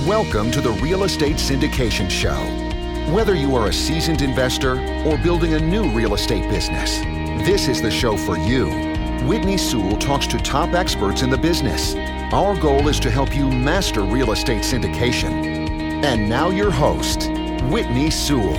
Welcome to the Real Estate Syndication Show. Whether you are a seasoned investor or building a new real estate business, this is the show for you. Whitney Sewell talks to top experts in the business. Our goal is to help you master real estate syndication. And now your host, Whitney Sewell.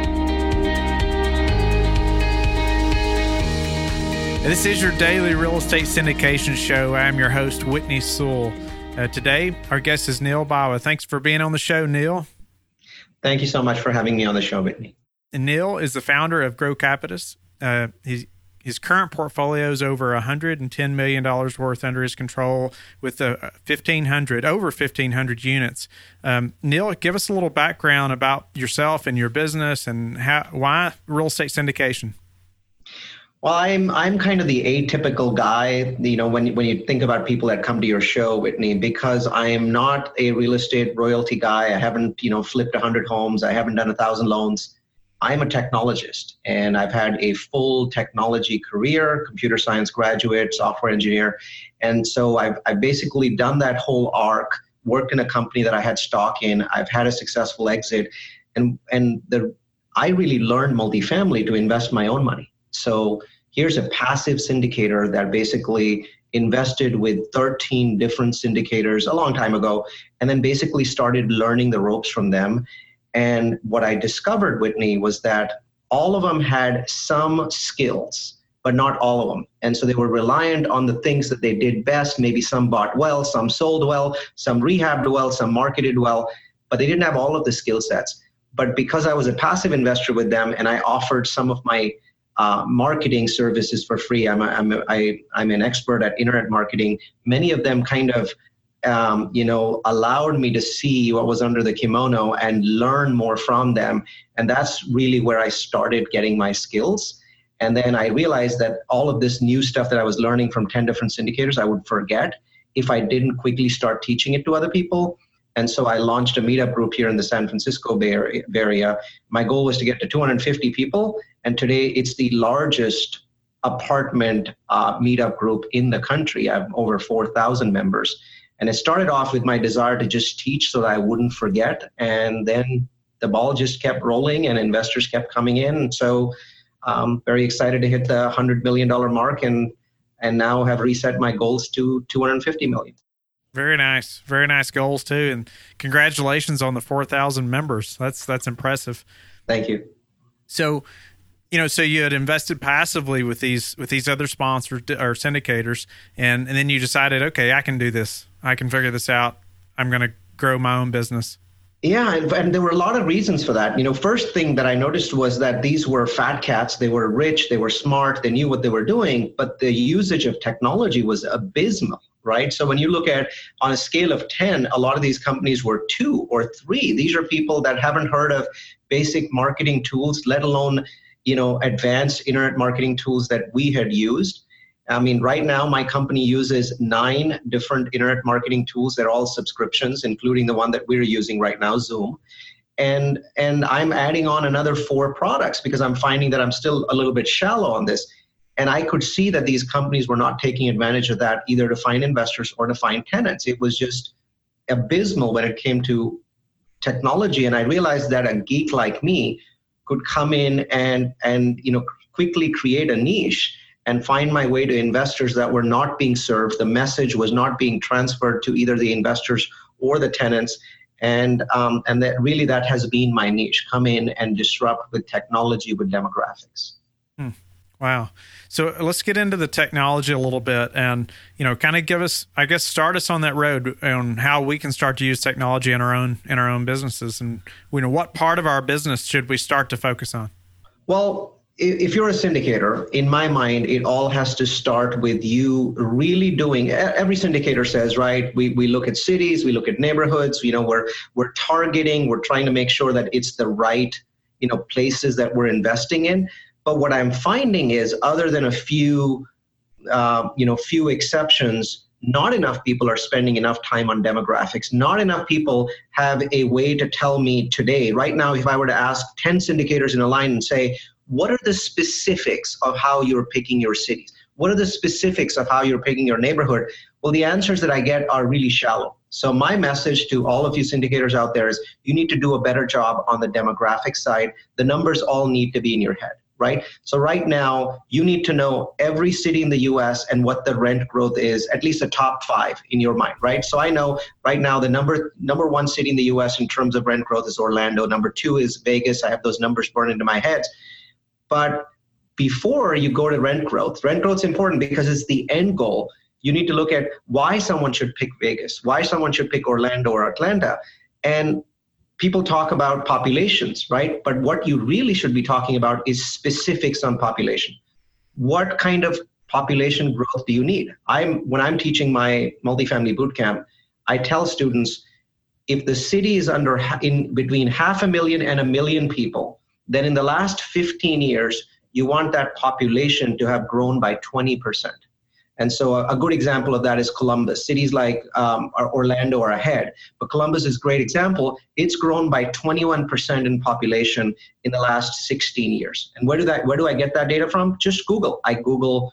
This is your daily real estate syndication show. I'm your host, Whitney Sewell. Today, our guest is Neil Bawa. Thanks for being on the show, Neil. Thank you so much for having me on the show, Whitney. And Neil is the founder of Grow Capitus. His current portfolio is over $110 million worth under his control with over 1,500 units. Neil, give us a little background about yourself and your business and why real estate syndication. Well, I'm kind of the atypical guy, when you think about people that come to your show, Whitney, because I am not a real estate royalty guy. I haven't, flipped 100 homes. I haven't done 1,000 loans. I'm a technologist, and I've had a full technology career, computer science graduate, software engineer. And so I've basically done that whole arc, worked in a company that I had stock in. I've had a successful exit, and I really learned multifamily to invest my own money. So here's a passive syndicator that basically invested with 13 different syndicators a long time ago, and then basically started learning the ropes from them. And what I discovered, Whitney, was that all of them had some skills, but not all of them. And so they were reliant on the things that they did best. Maybe some bought well, some sold well, some rehabbed well, some marketed well, but they didn't have all of the skill sets. But because I was a passive investor with them and I offered some of my marketing services for free. I'm an expert at internet marketing. Many of them kind of, allowed me to see what was under the kimono and learn more from them. And that's really where I started getting my skills. And then I realized that all of this new stuff that I was learning from 10 different syndicators, I would forget if I didn't quickly start teaching it to other people. And so I launched a meetup group here in the San Francisco Bay Area. My goal was to get to 250 people. And today it's the largest apartment meetup group in the country. I have over 4,000 members. And it started off with my desire to just teach so that I wouldn't forget. And then the ball just kept rolling and investors kept coming in. And so I'm very excited to hit the $100 million mark and now have reset my goals to $250 million. Very nice. Very nice goals too. And congratulations on the 4,000 members. That's impressive. Thank you. So, so you had invested passively with these other sponsors or syndicators, and then you decided, okay, I can do this. I can figure this out. I'm going to grow my own business. Yeah, and there were a lot of reasons for that. First thing that I noticed was that these were fat cats. They were rich, they were smart, they knew what they were doing, but the usage of technology was abysmal, right? So when you look at on a scale of 10, a lot of these companies were 2 or 3. These are people that haven't heard of basic marketing tools, let alone, advanced internet marketing tools that we had used. I mean, right now, my company uses 9 different internet marketing tools. They're all subscriptions, including the one that we're using right now, Zoom. And I'm adding on another 4 products because I'm finding that I'm still a little bit shallow on this. And I could see that these companies were not taking advantage of that either to find investors or to find tenants. It was just abysmal when it came to technology. And I realized that a geek like me could come in and quickly create a niche and find my way to investors that were not being served. The message was not being transferred to either the investors or the tenants. And that has been my niche, come in and disrupt with technology, with demographics. Wow. So let's get into the technology a little bit and, kind of give us, start us on that road on how we can start to use technology in our own businesses. And, what part of our business should we start to focus on? Well, if you're a syndicator, in my mind, it all has to start with you really doing, every syndicator says, right, we look at cities, we look at neighborhoods, we're targeting, we're trying to make sure that it's the right, places that we're investing in. But what I'm finding is, other than a few exceptions, not enough people are spending enough time on demographics. Not enough people have a way to tell me today, right now, if I were to ask 10 syndicators in a line and say, what are the specifics of how you're picking your cities? What are the specifics of how you're picking your neighborhood? Well, the answers that I get are really shallow. So my message to all of you syndicators out there is you need to do a better job on the demographic side. The numbers all need to be in your head, right? So right now, you need to know every city in the US and what the rent growth is, at least the top 5 in your mind, right? So I know right now the number 1 city in the US in terms of rent growth is Orlando. Number 2 is Vegas. I have those numbers burned into my head. But before you go to rent growth is important because it's the end goal. You need to look at why someone should pick Vegas, why someone should pick Orlando or Atlanta. And people talk about populations, right? But what you really should be talking about is specifics on population. What kind of population growth do you need? When I'm teaching my multifamily bootcamp, I tell students, if the city is in between 500,000 and 1 million people, then in the last 15 years, you want that population to have grown by 20%. And so a good example of that is Columbus. Cities like Orlando are ahead, but Columbus is a great example. It's grown by 21% in population in the last 16 years. And where do I get that data from? Just Google. I Google,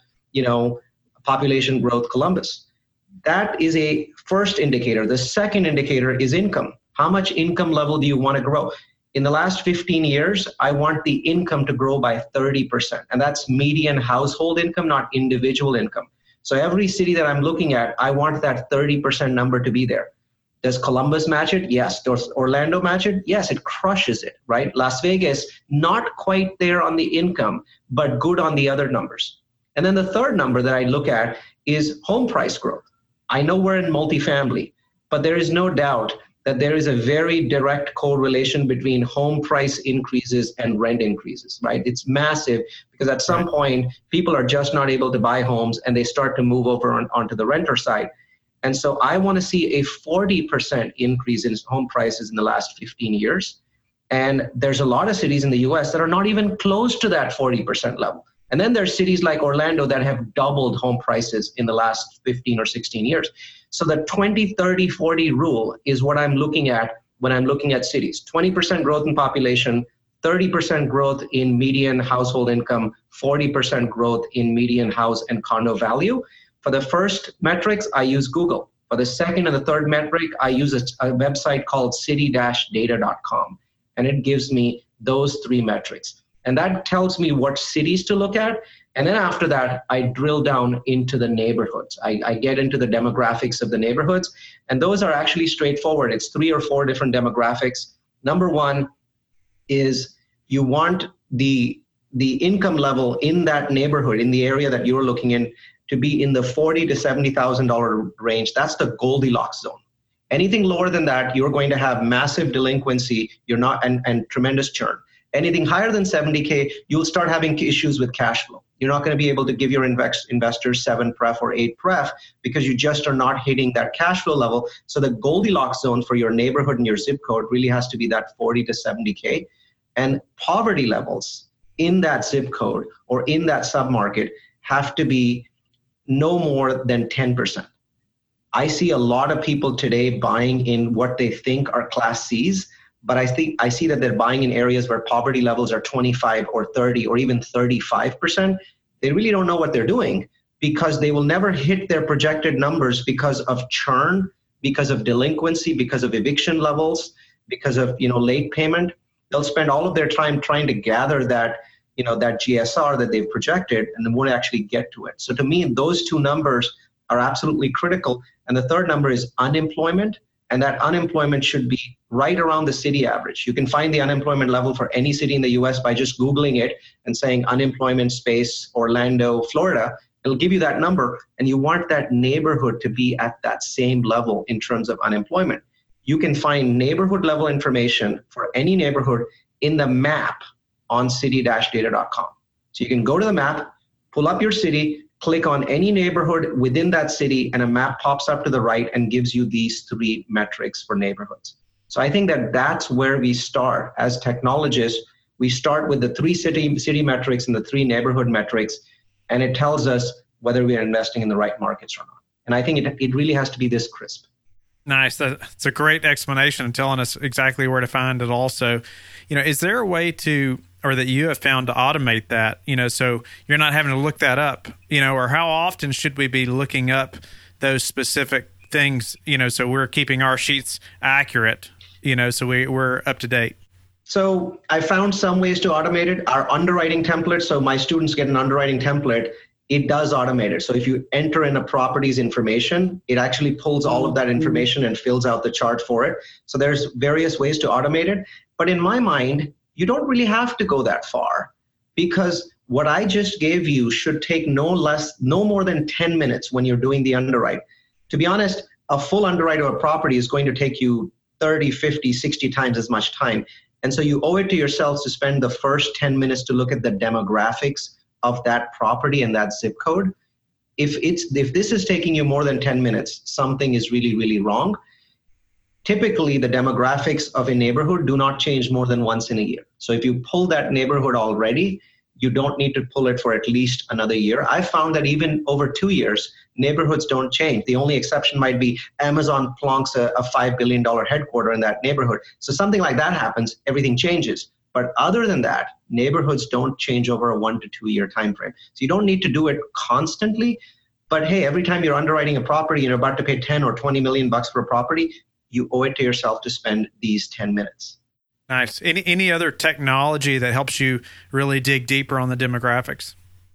population growth Columbus. That is a first indicator. The second indicator is income. How much income level do you want to grow? In the last 15 years, I want the income to grow by 30%. And that's median household income, not individual income. So every city that I'm looking at, I want that 30% number to be there. Does Columbus match it? Yes. Does Orlando match it? Yes, it crushes it, right? Las Vegas, not quite there on the income, but good on the other numbers. And then the third number that I look at is home price growth. I know we're in multifamily, but there is no doubt that there is a very direct correlation between home price increases and rent increases, right? It's massive because at some point, people are just not able to buy homes and they start to move over onto the renter side. And so I want to see a 40% increase in home prices in the last 15 years. And there's a lot of cities in the US that are not even close to that 40% level. And then there's cities like Orlando that have doubled home prices in the last 15 or 16 years. So the 20, 30, 40 rule is what I'm looking at when I'm looking at cities. 20% growth in population, 30% growth in median household income, 40% growth in median house and condo value. For the first metrics, I use Google. For the second and the third metric, I use a website called city-data.com. And it gives me those 3 metrics. And that tells me what cities to look at. And then after that, I drill down into the neighborhoods. I get into the demographics of the neighborhoods. And those are actually straightforward. It's 3 or 4 different demographics. Number 1 is you want the income level in that neighborhood, in the area that you're looking in, to be in the $40,000 to $70,000 range. That's the Goldilocks zone. Anything lower than that, you're going to have massive delinquency. And tremendous churn. Anything higher than 70K, you'll start having issues with cash flow. You're not going to be able to give your investors 7 pref or 8 pref because you just are not hitting that cash flow level. So the Goldilocks zone for your neighborhood and your zip code really has to be that 40 to 70K. And poverty levels in that zip code or in that submarket have to be no more than 10%. I see a lot of people today buying in what they think are Class Cs, but I see that they're buying in areas where poverty levels are 25 or 30 or even 35%. They really don't know what they're doing because they will never hit their projected numbers because of churn, because of delinquency, because of eviction levels, because of late payment. They'll spend all of their time trying to gather that that GSR that they've projected and then won't actually get to it. So to me, those 2 numbers are absolutely critical. And the third number is unemployment. And that unemployment should be right around the city average. You can find the unemployment level for any city in the US by just Googling it and saying unemployment space Orlando, Florida. It'll give you that number. And you want that neighborhood to be at that same level in terms of unemployment. You can find neighborhood level information for any neighborhood in the map on city-data.com. So you can go to the map, pull up your city, click on any neighborhood within that city, and a map pops up to the right and gives you these 3 metrics for neighborhoods. So I think that that's where we start as technologists. We start with the 3 city metrics and the 3 neighborhood metrics, and it tells us whether we are investing in the right markets or not. And I think it really has to be this crisp. Nice. That's a great explanation and telling us exactly where to find it also. Is there a way to, or that you have found to automate that, so you're not having to look that up, or how often should we be looking up those specific things, so we're keeping our sheets accurate, so we're up to date? So I found some ways to automate it. Our underwriting template, so my students get an underwriting template, it does automate it. So if you enter in a property's information, it actually pulls all of that information and fills out the chart for it. So there's various ways to automate it. But in my mind, you don't really have to go that far, because what I just gave you should take no more than 10 minutes when you're doing the underwrite. To be honest, a full underwrite of a property is going to take you 30, 50, 60 times as much time. And so you owe it to yourselves to spend the first 10 minutes to look at the demographics of that property and that zip code. If this is taking you more than 10 minutes, something is really, really wrong. Typically, the demographics of a neighborhood do not change more than once in a year. So if you pull that neighborhood already, you don't need to pull it for at least another year. I found that even over 2 years, neighborhoods don't change. The only exception might be Amazon plonks a $5 billion headquarter in that neighborhood. So something like that happens, everything changes. But other than that, neighborhoods don't change over a 1 to 2 year time frame. So you don't need to do it constantly. But hey, every time you're underwriting a property and you're about to pay 10 or 20 million bucks for a property, you owe it to yourself to spend these 10 minutes. Nice. Any other technology that helps you really dig deeper on the demographics?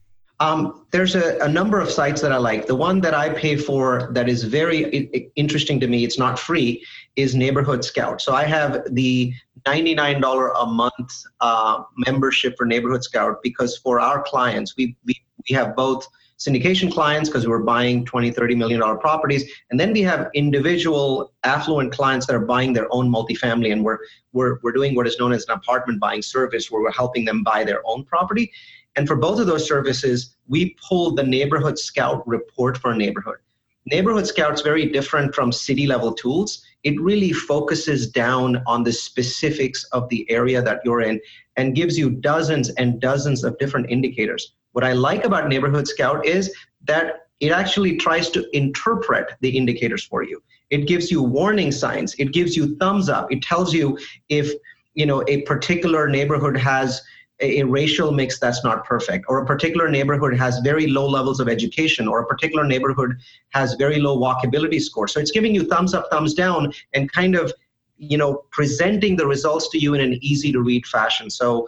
There's a number of sites that I like. The one that I pay for that is very interesting to me, it's not free, is Neighborhood Scout. So I have the $99 a month membership for Neighborhood Scout, because for our clients, we have both syndication clients, because we're buying $20, $30 million properties. And then we have individual affluent clients that are buying their own multifamily. And we're doing what is known as an apartment buying service, where we're helping them buy their own property. And for both of those services, we pull the Neighborhood Scout report for a neighborhood. Neighborhood Scout's very different from city level tools. It really focuses down on the specifics of the area that you're in and gives you dozens and dozens of different indicators. What I like about Neighborhood Scout is that it actually tries to interpret the indicators for you. It gives you warning signs. It gives you thumbs up. It tells you if a particular neighborhood has a racial mix that's not perfect, or a particular neighborhood has very low levels of education, or a particular neighborhood has very low walkability score. So it's giving you thumbs up, thumbs down, and kind of, presenting the results to you in an easy to read fashion. So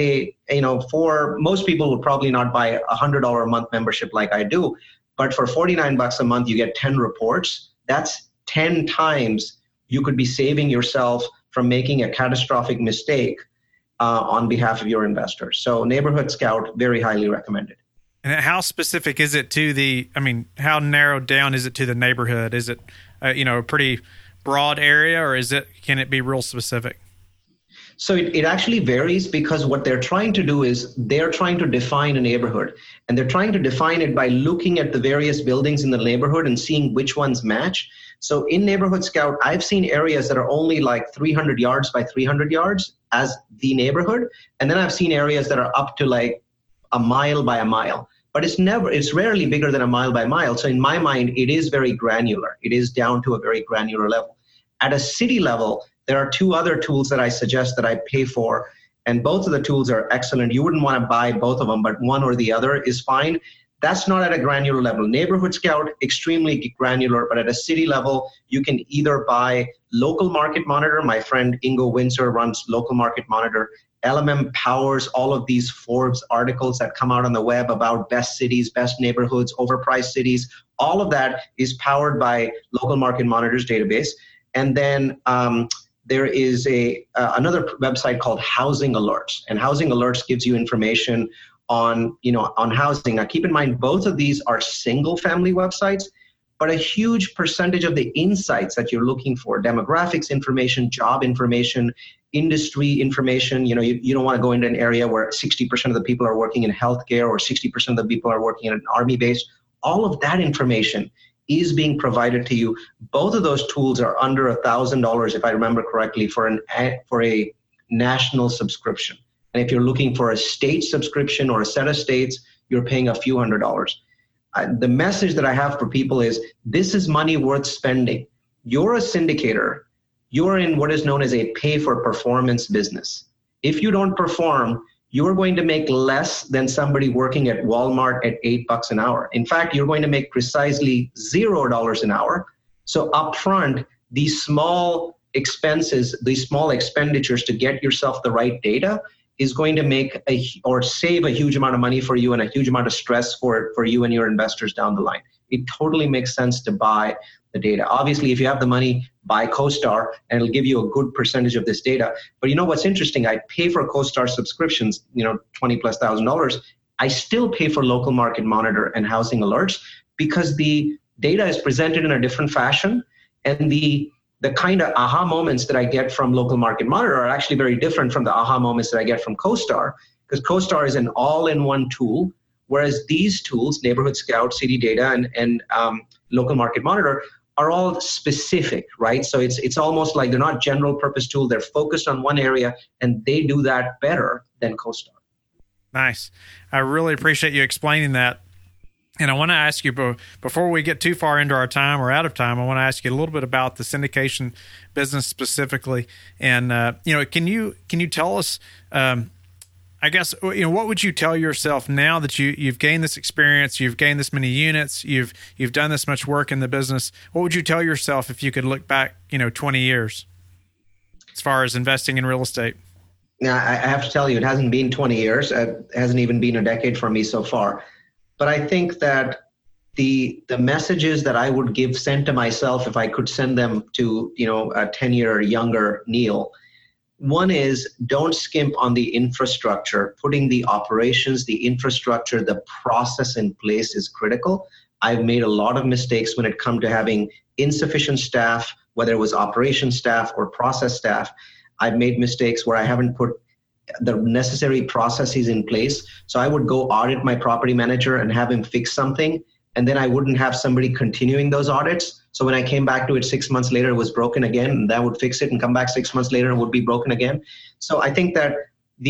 for most people would probably not buy a $100 a month membership like I do, but for $49 a month, you get 10 reports. That's 10 times you could be saving yourself from making a catastrophic mistake on behalf of your investors. So Neighborhood Scout, very highly recommended. And how specific is it to how narrowed down is it to the neighborhood? Is it, a pretty broad area, or can it be real specific? So it actually varies, because what they're trying to do is they're trying to define a neighborhood, and they're trying to define it by looking at the various buildings in the neighborhood and seeing which ones match. So in Neighborhood Scout, I've seen areas that are only like 300 yards by 300 yards as the neighborhood. And then I've seen areas that are up to like a mile by a mile, but it's rarely bigger than a mile by mile. So in my mind, it is very granular. It is down to a very granular level. At a city level, there are two other tools that I suggest that I pay for, and both of the tools are excellent. You wouldn't want to buy both of them, but one or the other is fine. That's not at a granular level. Neighborhood Scout, extremely granular, but at a city level, you can either buy Local Market Monitor. My friend Ingo Windsor runs Local Market Monitor. LMM powers all of these Forbes articles that come out on the web about best cities, best neighborhoods, overpriced cities. All of that is powered by Local Market Monitor's database. And then there is another website called Housing Alerts, and Housing Alerts gives you information on housing. Now, keep in mind, both of these are single family websites, but a huge percentage of the insights that you're looking for, demographics information, job information, industry information, you don't want to go into an area where 60% of the people are working in healthcare or 60% of the people are working in an army base. All of that information is being provided to you. Both of those tools are under $1,000, if I remember correctly, for a national subscription. And if you're looking for a state subscription or a set of states, you're paying a few $100s. The message that I have for people is this is money worth spending. You're a syndicator. You're in what is known as a pay for performance business. If you don't perform, you're going to make less than somebody working at Walmart at $8 an hour. In fact, you're going to make precisely $0 an hour. So upfront, these small expenses, these small expenditures to get yourself the right data is going to make or save a huge amount of money for you and a huge amount of stress for you and your investors down the line. It totally makes sense to buy the data. Obviously, if you have the money, buy CoStar, and it'll give you a good percentage of this data. But you know what's interesting? I pay for CoStar subscriptions, $20,000+. I still pay for Local Market Monitor and Housing Alerts because the data is presented in a different fashion, and the kind of aha moments that I get from Local Market Monitor are actually very different from the aha moments that I get from CoStar, because CoStar is an all-in-one tool, whereas these tools, Neighborhood Scout, CD Data, and Local Market Monitor, are all specific, right? So it's almost like they're not general purpose tool. They're focused on one area, and they do that better than CoStar. Nice. I really appreciate you explaining that. And I want to ask you, before we get too far into our time or out of time, I want to ask you a little bit about the syndication business specifically. And, can you tell us, I guess, what would you tell yourself now that you've gained this experience, you've gained this many units, you've done this much work in the business? What would you tell yourself if you could look back, 20 years as far as investing in real estate? Now, I have to tell you, it hasn't been 20 years. It hasn't even been a decade for me so far. But I think that the messages that I would send to myself, if I could send them to, a 10-year younger Neil, one is don't skimp on the infrastructure. Putting the operations, the infrastructure, the process in place is critical. I've made a lot of mistakes when it comes to having insufficient staff, whether it was operations staff or process staff. I've made mistakes where I haven't put the necessary processes in place. So I would go audit my property manager and have him fix something, and then I wouldn't have somebody continuing those audits. So when I came back to it 6 months later, it was broken again, and that would fix it and come back 6 months later and would be broken again. So I think that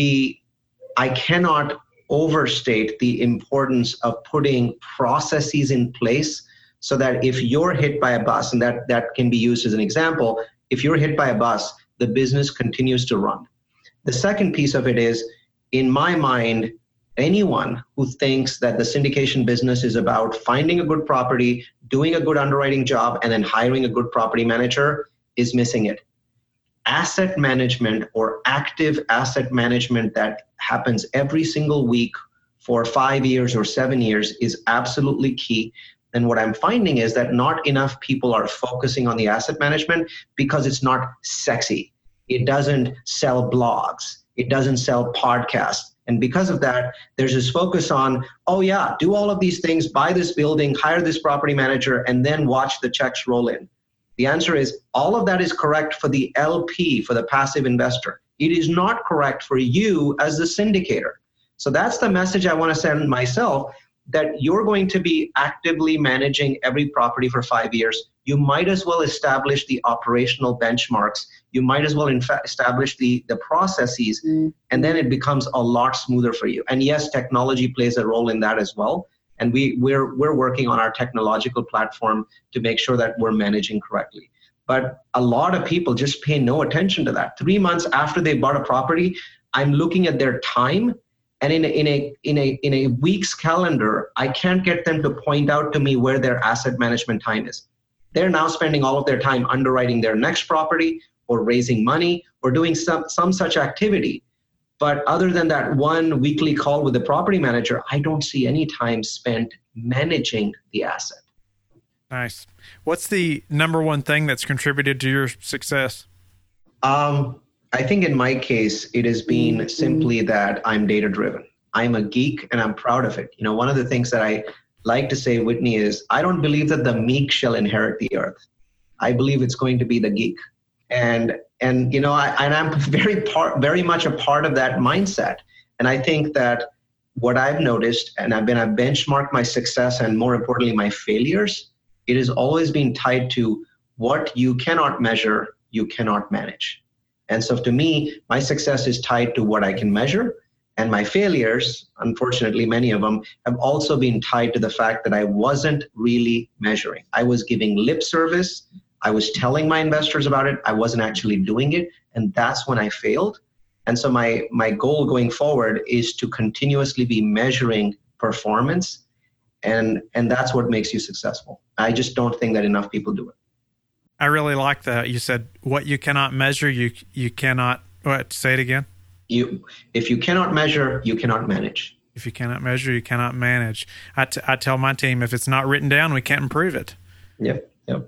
I cannot overstate the importance of putting processes in place so that if you're hit by a bus, and that can be used as an example, if you're hit by a bus, the business continues to run. The second piece of it is, in my mind, anyone who thinks that the syndication business is about finding a good property, doing a good underwriting job, and then hiring a good property manager is missing it. Asset management, or active asset management that happens every single week for 5 years or 7 years, is absolutely key. And what I'm finding is that not enough people are focusing on the asset management because it's not sexy. It doesn't sell blogs. It doesn't sell podcasts. And because of that, there's this focus on, oh yeah, do all of these things, buy this building, hire this property manager, and then watch the checks roll in. The answer is all of that is correct for the LP, for the passive investor. It is not correct for you as the syndicator. So that's the message I want to send myself, that you're going to be actively managing every property for 5 years. You might as well establish the operational benchmarks. You might as well establish the processes, and then it becomes a lot smoother for you. And yes, technology plays a role in that as well. And we're working on our technological platform to make sure that we're managing correctly. But a lot of people just pay no attention to that. 3 months after they bought a property, I'm looking at their time, and in a week's calendar, I can't get them to point out to me where their asset management time is. They're now spending all of their time underwriting their next property or raising money or doing some such activity. But other than that one weekly call with the property manager, I don't see any time spent managing the asset. Nice. What's the number one thing that's contributed to your success? I think in my case, it has been simply that I'm data-driven. I'm a geek, and I'm proud of it. One of the things that I like to say, Whitney, is I don't believe that the meek shall inherit the earth. I believe it's going to be the geek. And I'm very much a part of that mindset. And I think that what I've noticed, and I've benchmarked my success and more importantly, my failures, it has always been tied to what you cannot measure, you cannot manage. And so to me, my success is tied to what I can measure. And my failures, unfortunately, many of them have also been tied to the fact that I wasn't really measuring. I was giving lip service. I was telling my investors about it. I wasn't actually doing it. And that's when I failed. And so my goal going forward is to continuously be measuring performance. And that's what makes you successful. I just don't think that enough people do it. I really like that. You said what you cannot measure, you cannot, what, say it again? If you cannot measure, you cannot manage. If you cannot measure, you cannot manage. I tell my team, if it's not written down, we can't improve it. Yep.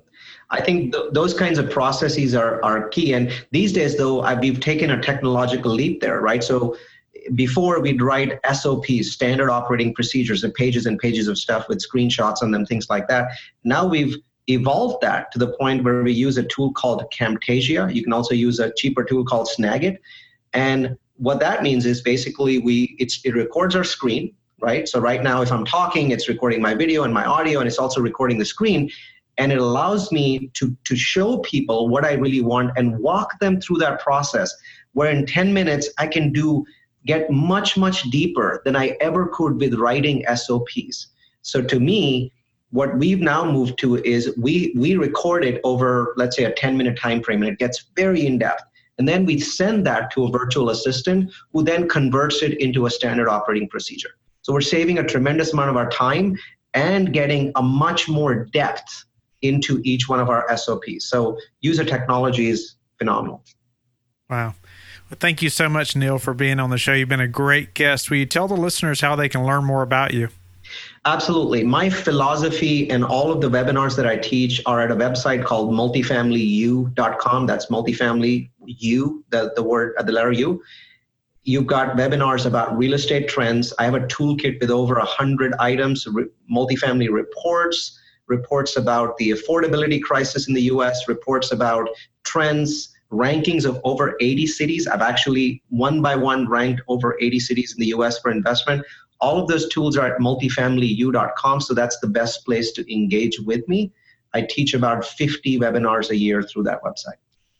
I think those kinds of processes are key. And these days, though, we've taken a technological leap there, right? So before we'd write SOPs, standard operating procedures, and pages of stuff with screenshots on them, things like that. Now we've evolved that to the point where we use a tool called Camtasia. You can also use a cheaper tool called Snagit. And what that means is basically it records our screen, right? So right now, if I'm talking, it's recording my video and my audio, and it's also recording the screen. And it allows me to show people what I really want and walk them through that process, where in 10 minutes, I can get much, much deeper than I ever could with writing SOPs. So to me, what we've now moved to is we record it over, let's say, a 10-minute time frame, and it gets very in-depth. And then we send that to a virtual assistant who then converts it into a standard operating procedure. So we're saving a tremendous amount of our time and getting a much more depth into each one of our SOPs. So user technology is phenomenal. Wow. Well, thank you so much, Neil, for being on the show. You've been a great guest. Will you tell the listeners how they can learn more about you? Absolutely. My philosophy and all of the webinars that I teach are at a website called multifamilyu.com. That's multifamily U, the letter U. You've got webinars about real estate trends. I have a toolkit with over 100 items, multifamily reports about the affordability crisis in the U.S., reports about trends, rankings of over 80 cities. I've actually one by one ranked over 80 cities in the U.S. for investment. All of those tools are at multifamilyU.com, so that's the best place to engage with me. I teach about 50 webinars a year through that website.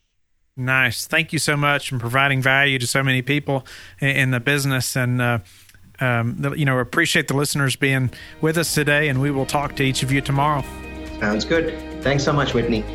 Nice. Thank you so much for providing value to so many people in the business, and appreciate the listeners being with us today, and we will talk to each of you tomorrow. Sounds good. Thanks so much, Whitney.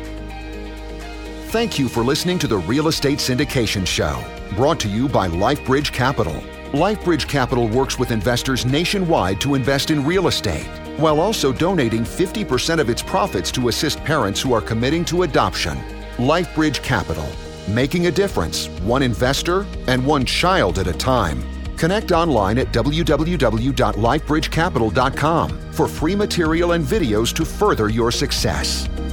Thank you for listening to the Real Estate Syndication Show, brought to you by LifeBridge Capital. LifeBridge Capital works with investors nationwide to invest in real estate, while also donating 50% of its profits to assist parents who are committing to adoption. LifeBridge Capital, making a difference, one investor and one child at a time. Connect online at www.lifebridgecapital.com for free material and videos to further your success.